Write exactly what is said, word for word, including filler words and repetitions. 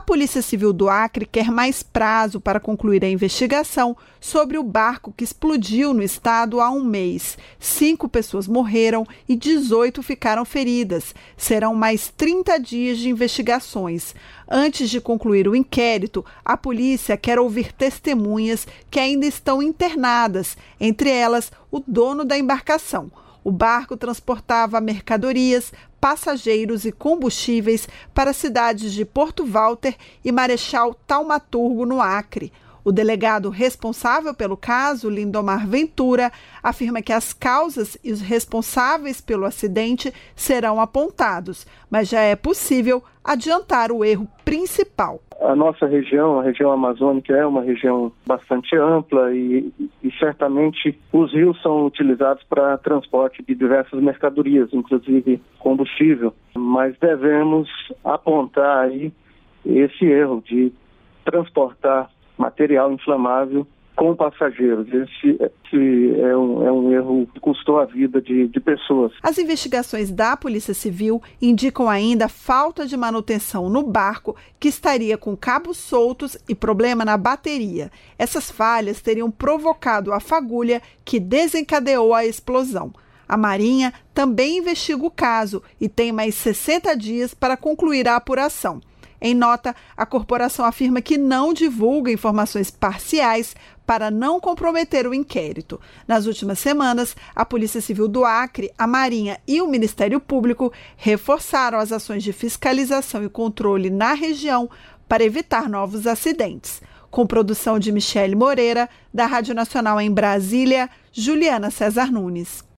Polícia Civil do Acre quer mais prazo para concluir a investigação sobre o barco que explodiu no estado há um mês. Cinco pessoas morreram e dezoito ficaram feridas. Serão mais trinta dias de investigações. Antes de concluir o inquérito, a polícia quer ouvir testemunhas que ainda estão internadas, entre elas o dono da embarcação. O barco transportava mercadorias, passageiros e combustíveis para as cidades de Porto Walter e Marechal Taumaturgo, no Acre. O delegado responsável pelo caso, Lindomar Ventura, afirma que as causas e os responsáveis pelo acidente serão apontados, mas já é possível adiantar o erro principal. A nossa região, a região amazônica, é uma região bastante ampla e, e certamente os rios são utilizados para transporte de diversas mercadorias, inclusive combustível, mas devemos apontar aí esse erro de transportar material inflamável com passageiros. Esse, esse é, um, é um erro que custou a vida de, de pessoas. As investigações da Polícia Civil indicam ainda falta de manutenção no barco, que estaria com cabos soltos e problema na bateria. Essas falhas teriam provocado a fagulha que desencadeou a explosão. A Marinha também investiga o caso e tem mais sessenta dias para concluir a apuração. Em nota, a corporação afirma que não divulga informações parciais para não comprometer o inquérito. Nas últimas semanas, a Polícia Civil do Acre, a Marinha e o Ministério Público reforçaram as ações de fiscalização e controle na região para evitar novos acidentes. Com produção de Michele Moreira, da Rádio Nacional em Brasília, Juliana César Nunes.